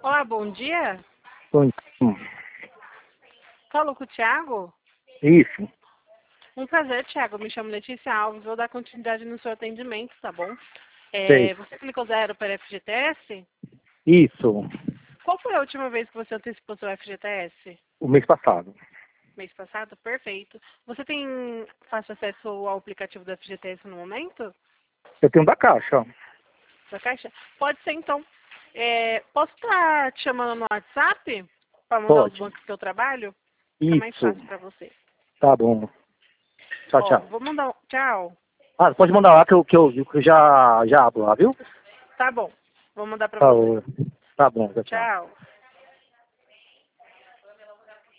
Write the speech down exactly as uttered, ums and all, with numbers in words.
Olá, bom dia. Bom, hum, Falou com o Thiago? Isso, Um prazer, Thiago. Me chamo Letícia Alves. Vou dar continuidade no seu atendimento, tá bom? sei. É, você clicou zero para F G T S? Isso, Qual foi a última vez que você antecipou seu F G T S? o mês passado. Mês passado? Perfeito. Você tem fácil acesso ao aplicativo da F G T S no momento? Eu tenho da Caixa. Da Caixa? Pode ser, então. É, posso estar te chamando no WhatsApp para mandar os Pode. bancos que eu trabalho? Fica mais Isso, fácil para você. tá bom. Tchau, Ó, tchau. vou mandar um... Tchau. Ah, pode mandar lá que eu, que eu, que eu já, já abro lá, viu? Tá bom. Vou mandar para Tá, você. ô, tá bom, tchau, tchau. Tchau.